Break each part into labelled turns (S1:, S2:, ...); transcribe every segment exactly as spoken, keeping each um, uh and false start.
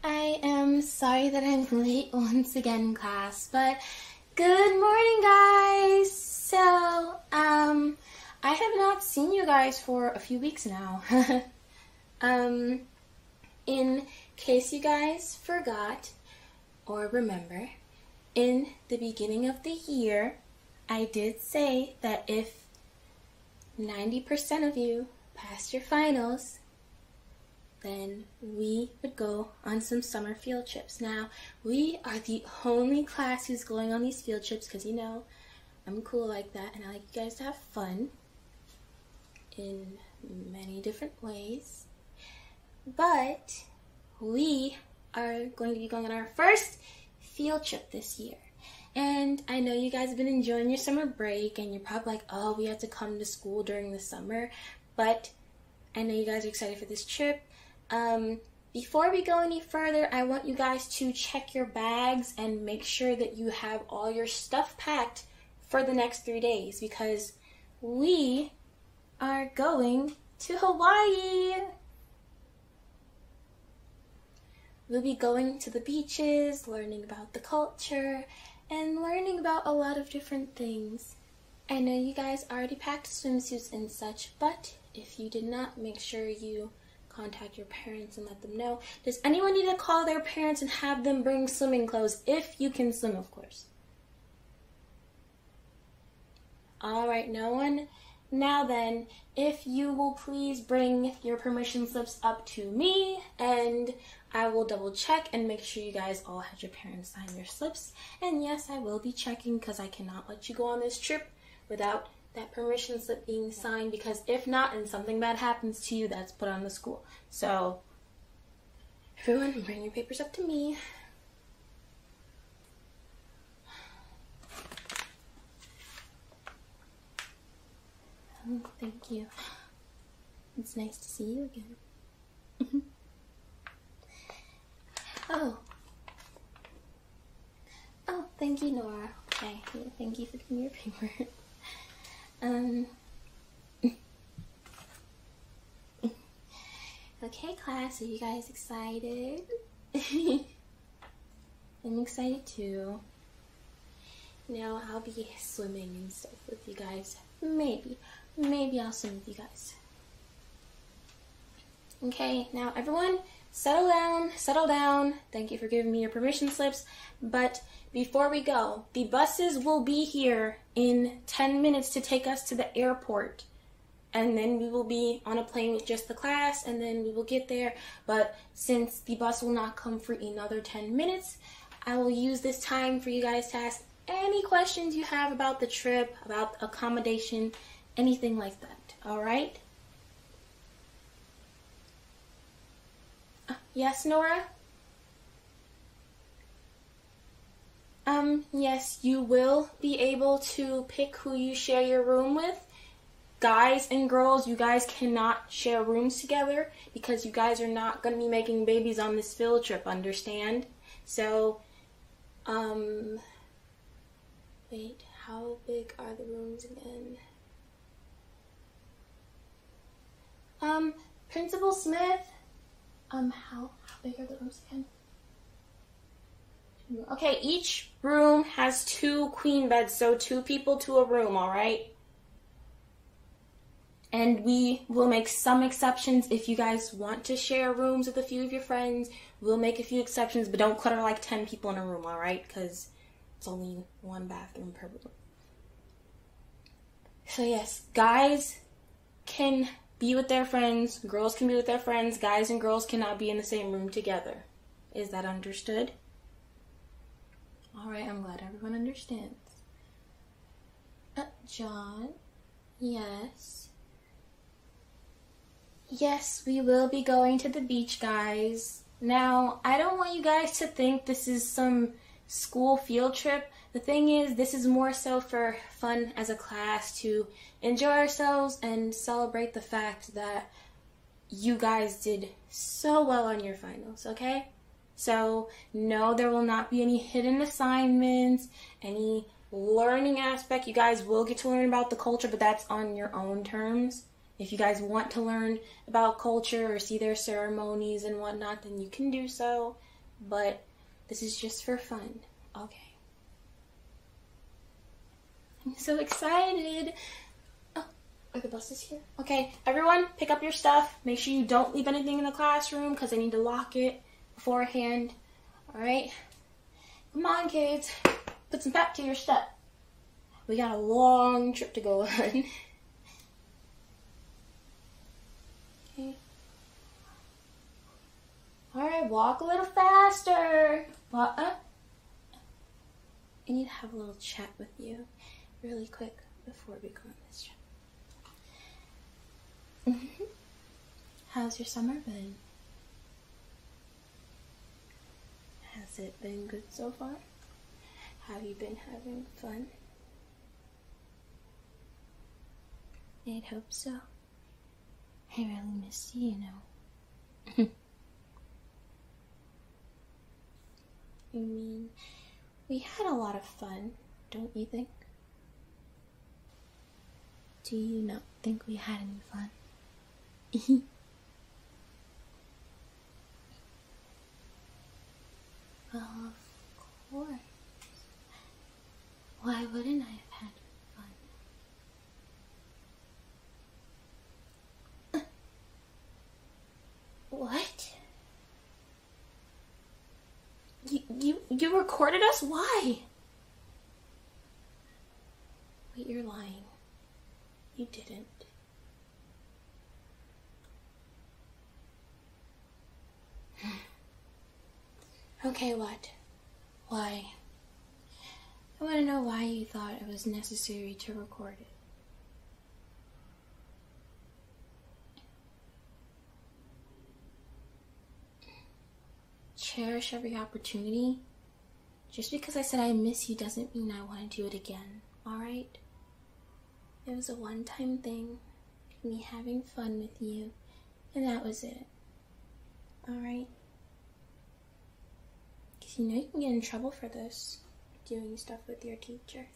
S1: I am sorry that I'm late once again, class, but good morning, guys! So, um, I have not seen you guys for a few weeks now. um, in case you guys forgot or remember, in the beginning of the year, I did say that if ninety percent of you passed your finals, then we would go on some summer field trips. Now, we are the only class who's going on these field trips because, you know, I'm cool like that and I like you guys to have fun in many different ways. But we are going to be going on our first field trip this year. And I know you guys have been enjoying your summer break and you're probably like, oh, we have to come to school during the summer. But I know you guys are excited for this trip. Um, before we go any further, I want you guys to check your bags and make sure that you have all your stuff packed for the next three days because we are going to Hawaii. We'll be going to the beaches, learning about the culture, and learning about a lot of different things. I know you guys already packed swimsuits and such, but if you did not, make sure you contact your parents and let them know. Does anyone need to call their parents and have them bring swimming clothes? If you can swim, of course. Alright, no one? Now then, if you will please bring your permission slips up to me, and I will double check and make sure you guys all had your parents sign your slips. And yes, I will be checking because I cannot let you go on this trip without that permission slip being signed, because if not and something bad happens to you, that's put on the school. So everyone, bring your papers up to me. Oh, thank you. It's nice to see you again. oh. Oh, thank you, Nora. Okay, thank you for giving me your paper. Um, okay, class, are you guys excited? I'm excited too. Now, I'll be swimming and stuff with you guys. Maybe. Maybe I'll swim with you guys. Okay, now everyone, settle down, settle down. Thank you for giving me your permission slips. But before we go, the buses will be here in ten minutes to take us to the airport. And then we will be on a plane with just the class, and then we will get there. But since the bus will not come for another ten minutes, I will use this time for you guys to ask any questions you have about the trip, about accommodation, anything like that. All right? Uh, yes, Nora? Um, yes, you will be able to pick who you share your room with. Guys and girls, you guys cannot share rooms together because you guys are not going to be making babies on this field trip, understand? So, um, wait, how big are the rooms again? Um, Principal Smith, um, how, how big are the rooms again? Okay, each room has two queen beds, so two people to a room, all right? And we will make some exceptions if you guys want to share rooms with a few of your friends. We'll make a few exceptions, but don't clutter like ten people in a room, all right? Because it's only one bathroom per room. So yes, guys can be with their friends, girls can be with their friends, guys and girls cannot be in the same room together. Is that understood? Alright, I'm glad everyone understands. Uh, John? Yes? Yes, we will be going to the beach, guys. Now, I don't want you guys to think this is some school field trip. The thing is, this is more so for fun as a class to enjoy ourselves and celebrate the fact that you guys did so well on your finals, okay? So, no, there will not be any hidden assignments, any learning aspect. You guys will get to learn about the culture, but that's on your own terms. If you guys want to learn about culture or see their ceremonies and whatnot, then you can do so. but this is just for fun. Okay. I'm so excited. Oh, are the buses here? Okay, everyone, pick up your stuff. Make sure you don't leave anything in the classroom because I need to lock it beforehand. All right? Come on, kids. Put some pep to your step. We got a long trip to go on. Okay. All right, walk a little faster. What? Uh, I need to have a little chat with you really quick before we go on this trip. How's your summer been? Has it been good so far? Have you been having fun? I'd hope so. I really miss you, you know. I mean, we had a lot of fun, don't you think? Do you not think we had any fun? Of course. Why wouldn't I have had fun? What? You, you, you recorded us? Why? Wait, you're lying. You didn't. Okay, what? Why? I want to know why you thought it was necessary to record it. Cherish every opportunity. Just because I said I miss you doesn't mean I want to do it again, alright? It was a one-time thing, me having fun with you, and that was it. Alright? Because you know you can get in trouble for this, doing stuff with your teacher.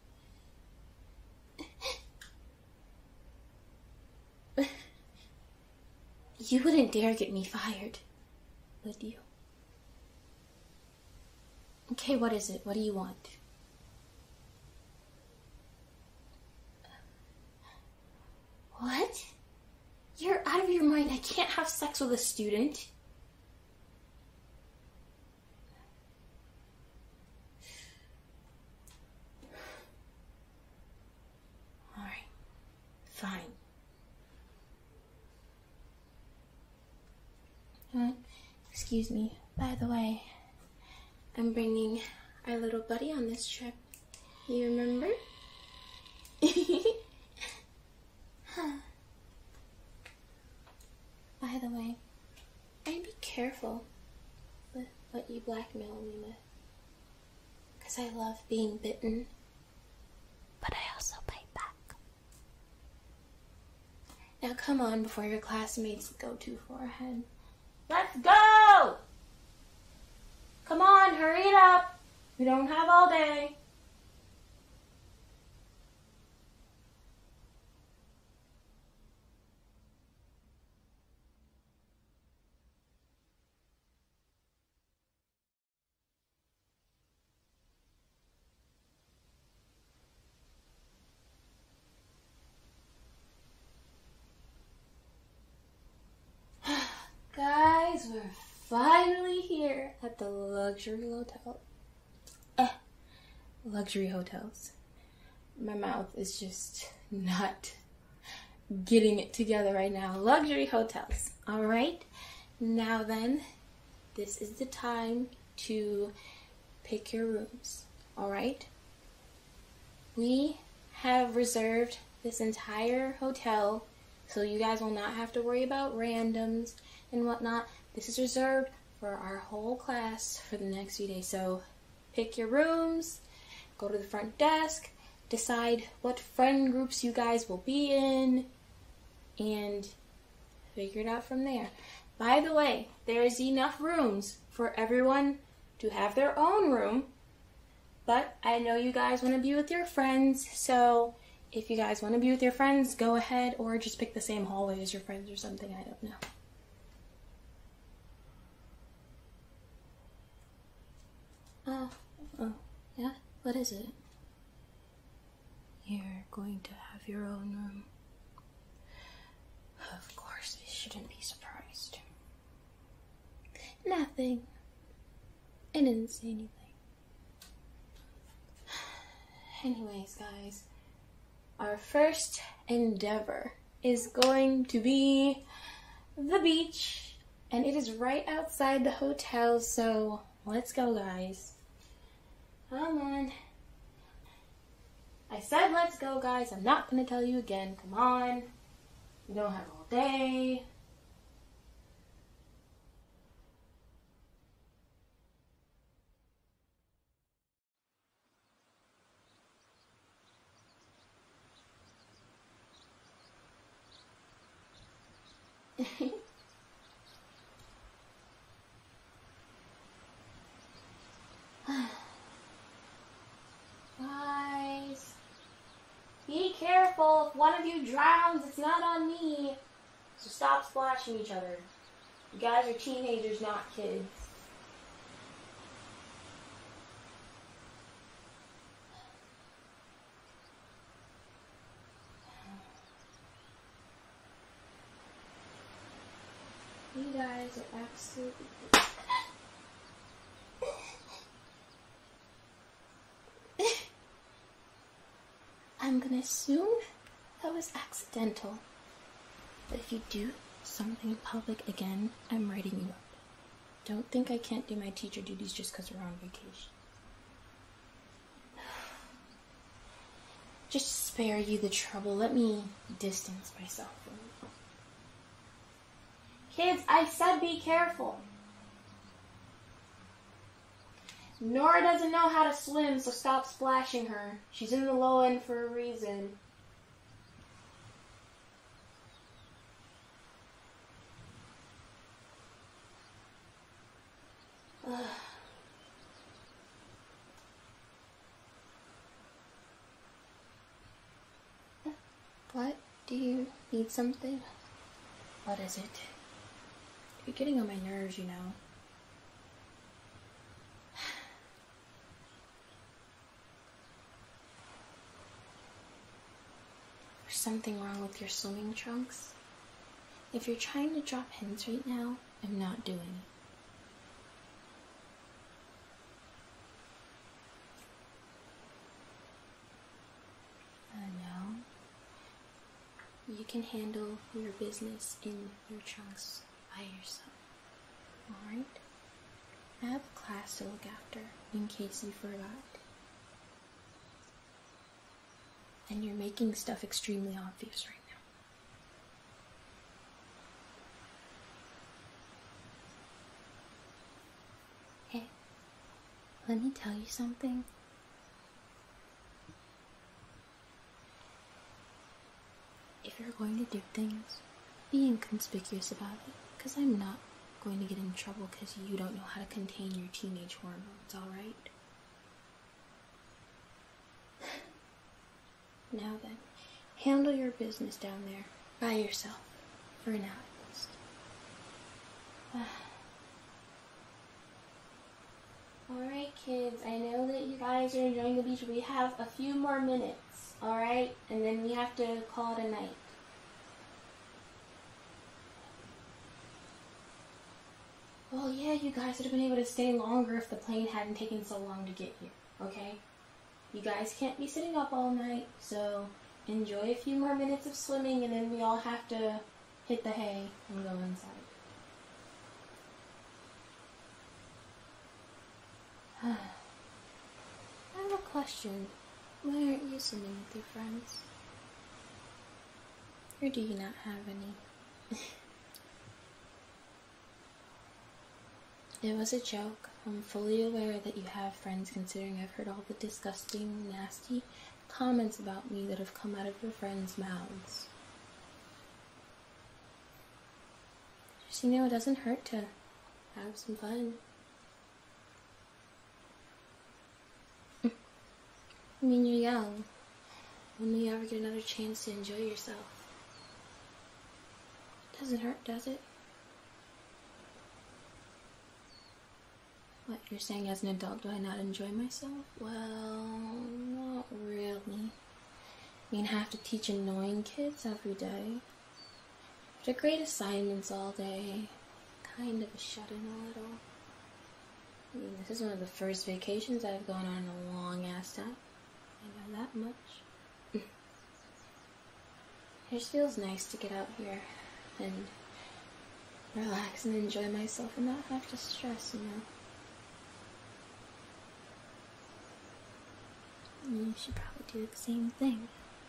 S1: You wouldn't dare get me fired, would you? Okay, what is it? What do you want? What? You're out of your mind. I can't have sex with a student. Alright. Fine. Uh, excuse me. By the way, I'm bringing our little buddy on this trip. You remember? By the way, I'd be careful with what you blackmail me with. Because I love being bitten. But I also bite back. Now come on before your classmates go too far ahead. Let's go! Come on, hurry it up. We don't have all day. Guys, we're finally here at the luxury hotel. Eh, luxury hotels. My mouth is just not getting it together right now. Luxury hotels. All right. Now then, this is the time to pick your rooms. All right. We have reserved this entire hotel, so you guys will not have to worry about randoms and whatnot. This is reserved for our whole class for the next few days. So pick your rooms, go to the front desk, decide what friend groups you guys will be in, and figure it out from there. By the way, there is enough rooms for everyone to have their own room, but I know you guys want to be with your friends, so if you guys want to be with your friends, go ahead, or just pick the same hallway as your friends or something, I don't know. What is it? You're going to have your own room. Of course, I shouldn't be surprised. Nothing. I didn't say anything. Anyways, guys, our first endeavor is going to be the beach, and it is right outside the hotel, so let's go, guys. Come on. I said let's go, guys. I'm not going to tell you again. Come on. We don't have all day. Guys, be careful. If one of you drowns, it's not on me. So stop splashing each other. You guys are teenagers, not kids. You guys are absolutely... I'm gonna assume that was accidental. But if you do something in public again, I'm writing you up. Don't think I can't do my teacher duties just because we're on vacation. Just to spare you the trouble, let me distance myself from you. Kids, I said be careful. Nora doesn't know how to swim, so stop splashing her. She's in the low end for a reason. Ugh. What? Do you need something? What is it? You're getting on my nerves, you know. There's something wrong with your swimming trunks. If you're trying to drop hints right now, I'm not doing it. I know. You can handle your business in your trunks by yourself. Alright? I have a class to look after in case you forgot. And you're making stuff extremely obvious right now. Hey, let me tell you something. If you're going to do things, be inconspicuous about it, because I'm not going to get in trouble because you don't know how to contain your teenage hormones, alright? Now then, handle your business down there by yourself, for now at least. Alright kids, I know that you guys are enjoying the beach. We have a few more minutes, alright? And then we have to call it a night. Well, yeah, you guys would have been able to stay longer if the plane hadn't taken so long to get here, okay? You guys can't be sitting up all night, so enjoy a few more minutes of swimming and then we all have to hit the hay and go inside. I have a question. Why aren't you swimming with your friends? Or do you not have any? It was a joke. I'm fully aware that you have friends, considering I've heard all the disgusting, nasty comments about me that have come out of your friends' mouths. Just, you know, it doesn't hurt to have some fun. I mean, you're young. When will you ever get another chance to enjoy yourself? It doesn't hurt, does it? What, You're saying as an adult, do I not enjoy myself? Well, not really. I mean, I have to teach annoying kids every day. To grade assignments all day. Kind of a shut-in a little. I mean, this is one of the first vacations I've gone on in a long-ass time. I know that much. It just feels nice to get out here and relax and enjoy myself and not have to stress, you know. You should probably do the same thing.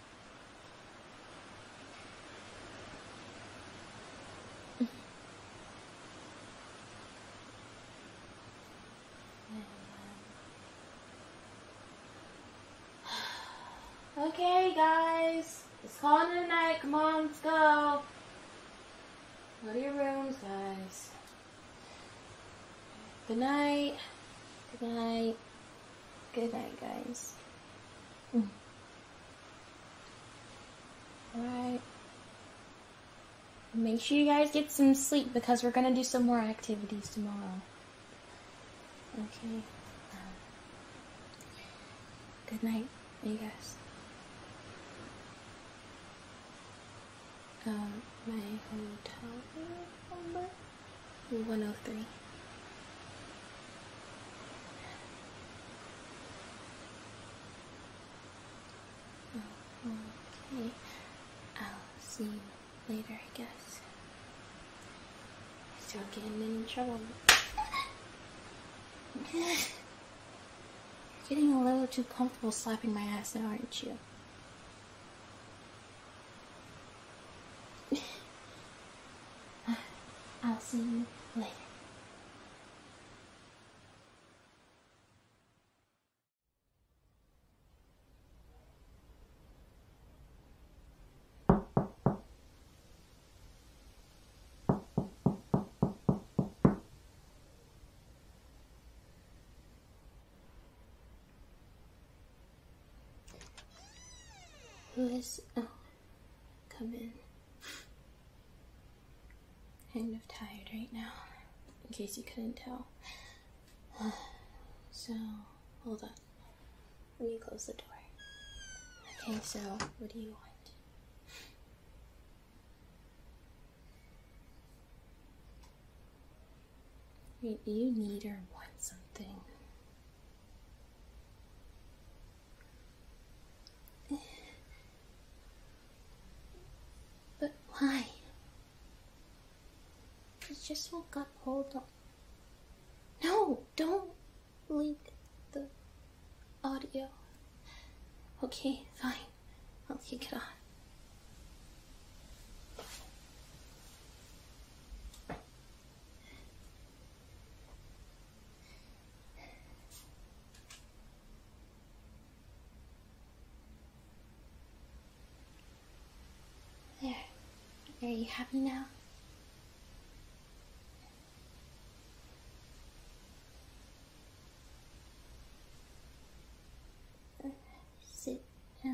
S1: Okay, guys, it's calling it a night. Come on, let's go. Go to your rooms, guys. Good night. Good night. Good night, guys. Mm. Alright. Make sure you guys get some sleep because we're gonna do some more activities tomorrow. Okay. Um, good night, you guys. Um, my hotel room number? one oh three. Oh, okay. I'll see you later, I guess. Still getting in trouble. You're getting a little too comfortable slapping my ass now, aren't you? I'll see you later. Who is... Oh, come in. Kind of tired right now, in case you couldn't tell. So, hold on. Let me close the door. Okay, so, what do you want? Wait, do you need or want something? But why? I just woke up, hold on. No, don't leak the audio. Okay, fine. I'll take it on. There. Are you happy now? Sit down.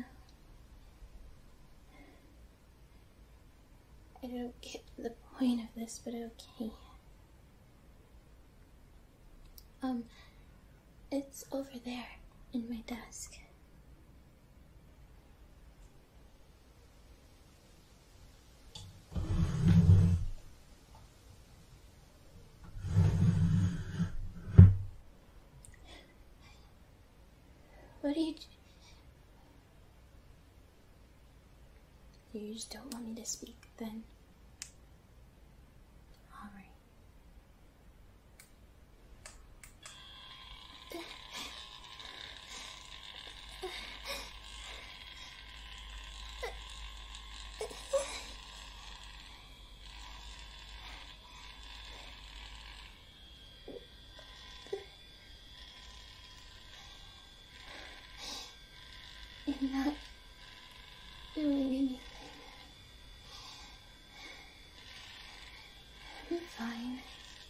S1: I don't get the point of this, but okay. Um, it's over there in my desk. What do you do? You just don't want me to speak, then. Alright. You're not doing anything. I'm fine.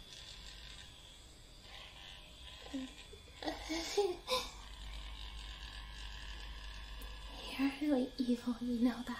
S1: You're really evil, you know that.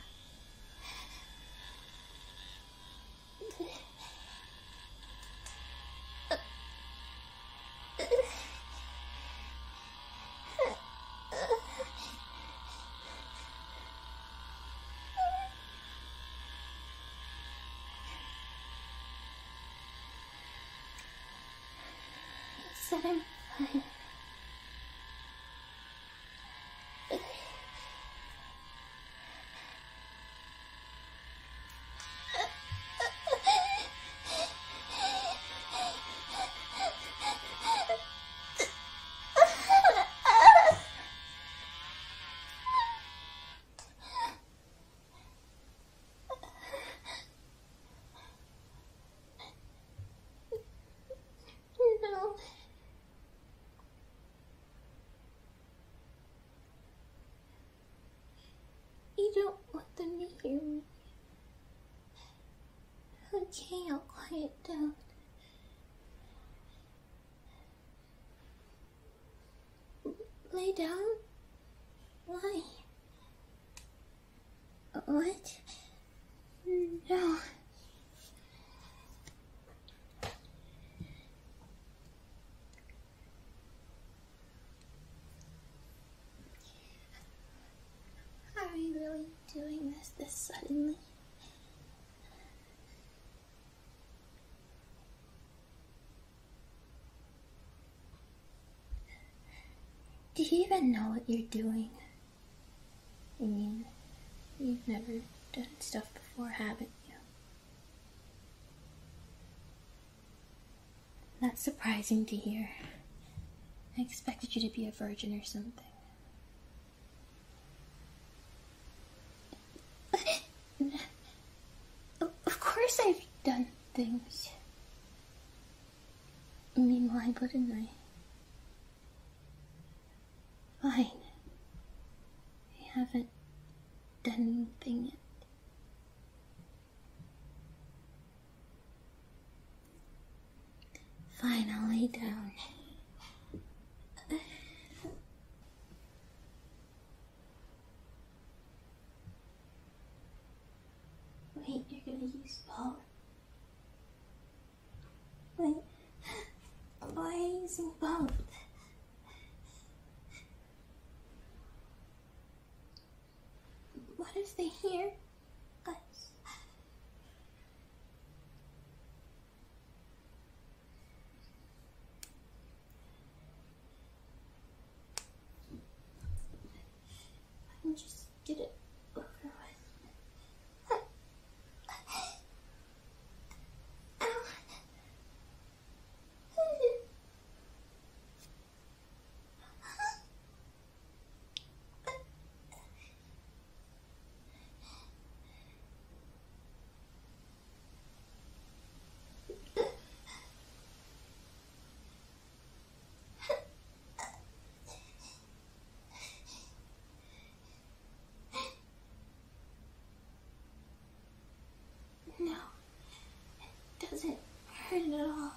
S1: hear me? Okay, I'll quiet down. Lay down? Why? What? No. Are we really doing this this suddenly? Do you even know what you're doing? I mean, you've never done stuff before, haven't you? That's surprising to hear. I expected you to be a virgin or something. Of course I've done things. I mean, why wouldn't I? Fine. I haven't done anything yet. Fine, I'll lay down. Wait, you're gonna use both? Wait, why are you using both? What if they hear us? I just get it over with. No, it doesn't hurt at all.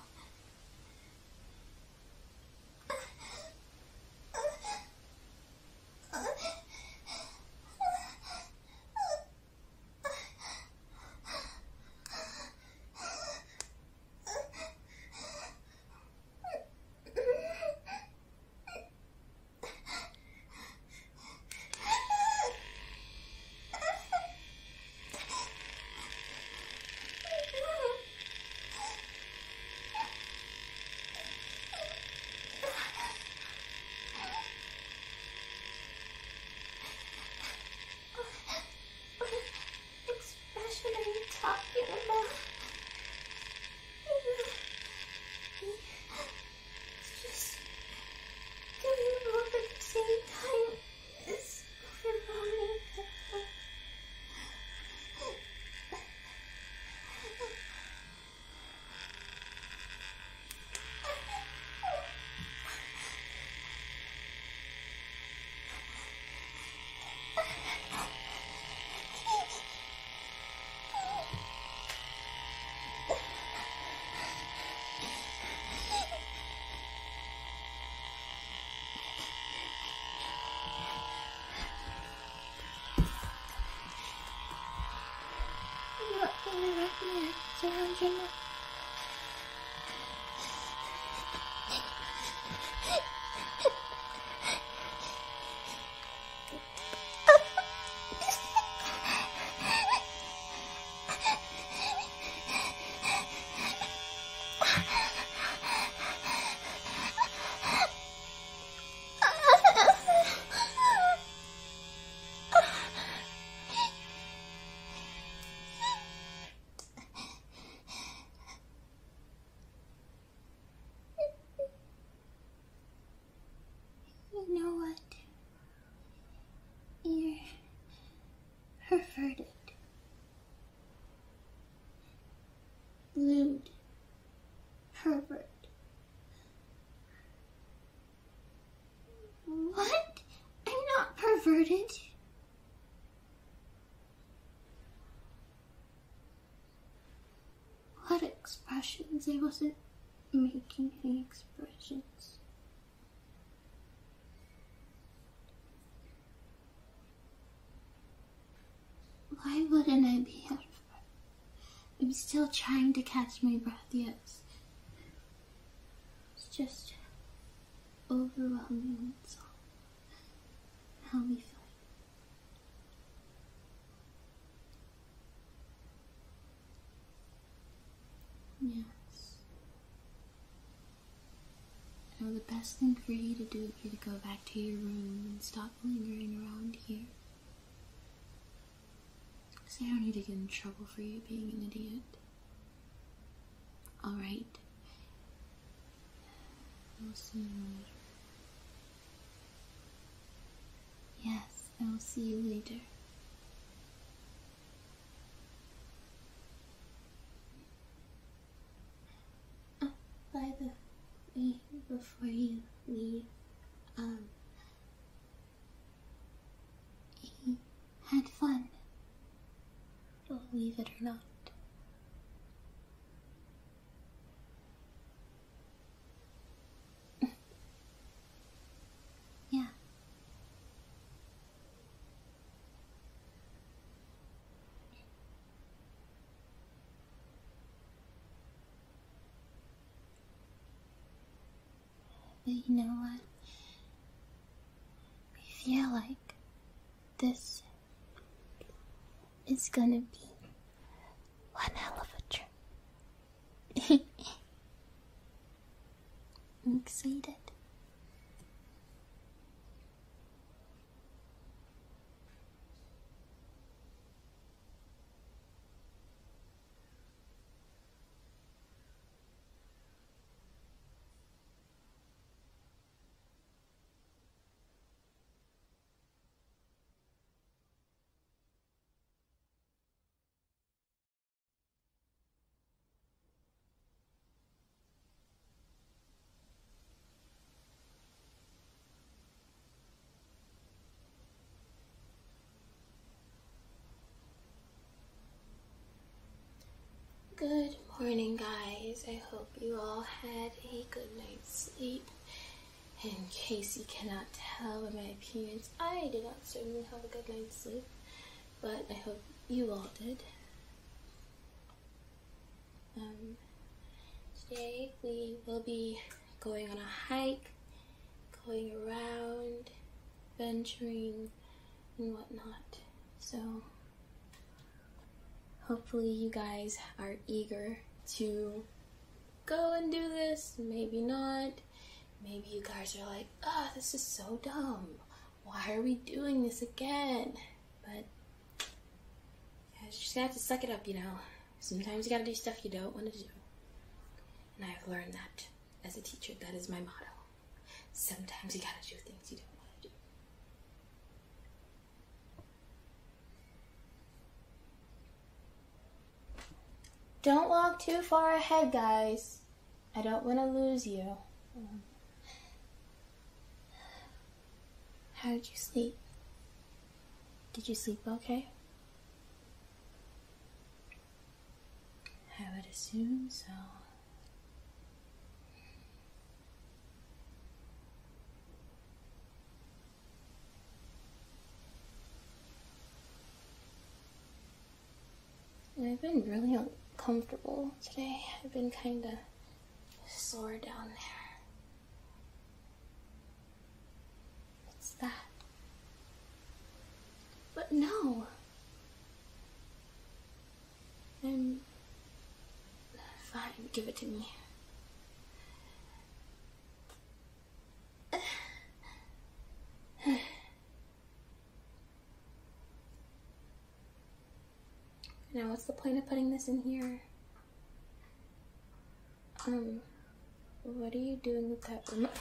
S1: Around your neck. You know what? You're perverted. Lewd. Pervert. What? I'm not perverted. Because I wasn't making any expressions. Why wouldn't I be out of breath? I'm still trying to catch my breath, yes. It's just overwhelming, that's all. I'll be fine. Yes. Now the best thing for you to do would be to go back to your room and stop lingering around here. Because I don't need to get in trouble for you being an idiot. Alright. I'll see you later. Yes, I will see you later. Oh, by the way, before you leave, um, he had fun. Believe it or not. Yeah. But you know what? I feel like this is gonna be one hell of a trip. I'm excited. Good morning, guys. I hope you all had a good night's sleep. In case you cannot tell by my appearance, I did not certainly have a good night's sleep, but I hope you all did. Um, today we will be going on a hike, going around, venturing, and whatnot. So hopefully you guys are eager to go and do this. Maybe not. Maybe you guys are like, ah, oh, this is so dumb. Why are we doing this again? But you just have to suck it up, you know. Sometimes you gotta do stuff you don't want to do. And I've learned that as a teacher. That is my motto. Sometimes you gotta do things you don't want to do. Don't walk too far ahead, guys. I don't want to lose you. Um, how did you sleep? Did you sleep okay? I would assume so. I've been really uncomfortable today. I've been kind of sore down there. What's that? But no. I'm fine. Give it to me. Now, what's the point of putting this in here? Um, what are you doing with that remote?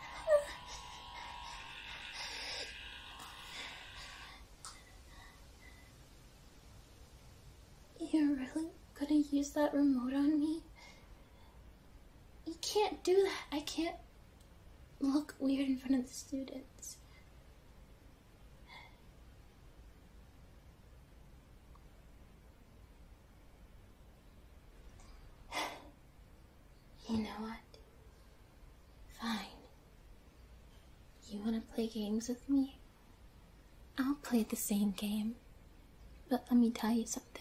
S1: You're really gonna use that remote on me? You can't do that. I can't look weird in front of the students. You know what? Fine. You wanna play games with me? I'll play the same game. But let me tell you something.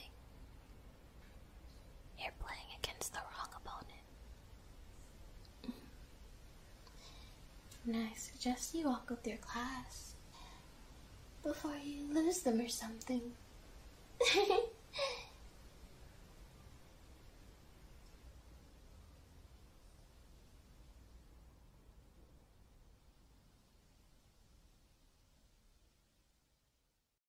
S1: You're playing against the wrong opponent. And I suggest you walk with your class before you lose them or something.